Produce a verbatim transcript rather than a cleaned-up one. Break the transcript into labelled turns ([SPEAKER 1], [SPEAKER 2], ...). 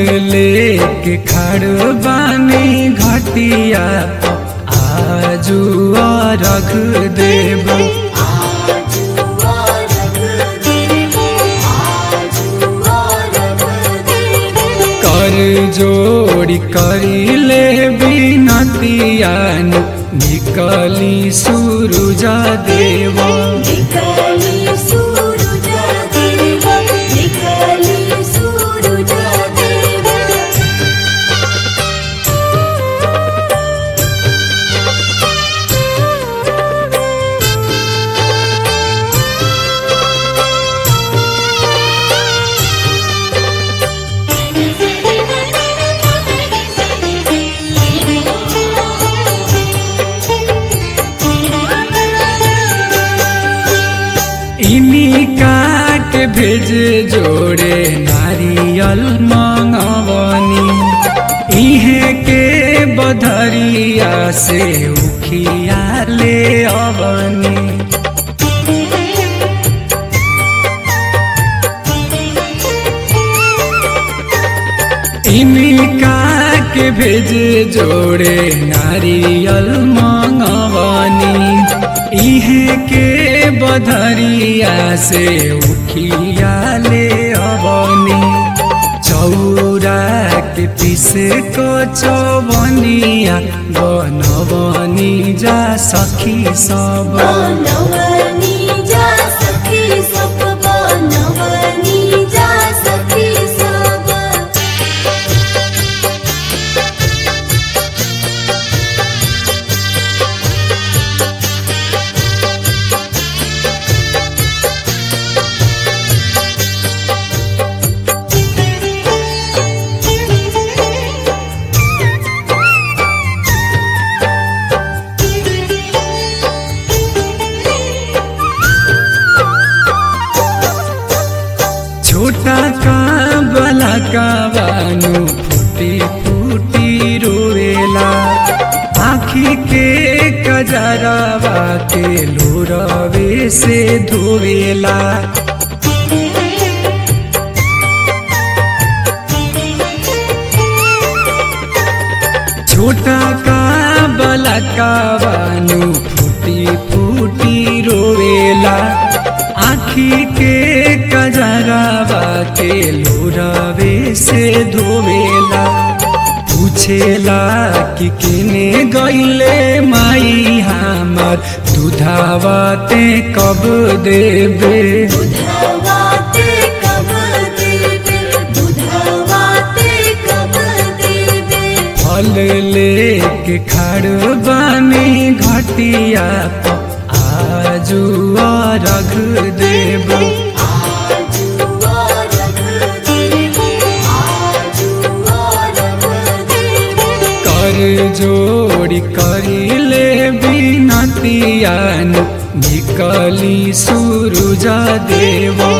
[SPEAKER 1] लेके खड़ बानी घटिया आजू रख देव कर जोड़ी करी ले बिनतियान निकली सूरज देव
[SPEAKER 2] निकली सूरज देव निकली सूरज देव
[SPEAKER 1] इनी काट भेज जोड़े नारियल मंगवनी इहे के बधरिया से उखिया ले अवनी इनी काट भेज जोड़े नारियल मंगवनी इहे के बधरिया से उखिया ले अवनी चौरा के पीस को चौबनिया बनवनी जा सखी सब
[SPEAKER 2] बनवनी जा सखी सब बनवनी जा सखी सब
[SPEAKER 1] छोटा का बला का बानु फूटी फूटी रोएला आँखी के कजरावा के लोरवे से धोएला छोटा का बला का बानु फूटी फूटी रोएला आँखी के कजरावा के लोरवे से धोवेला पूछेला कि किने गईले माई हमार दूधावा ते कब देबे
[SPEAKER 2] दूधावा ते कब देबे दूधावा ते कब देबे
[SPEAKER 1] फल लेके खड़ बानी घटिया आजू रख देव कर जोड़ी करी ले बिनतियान निकली सूरज देव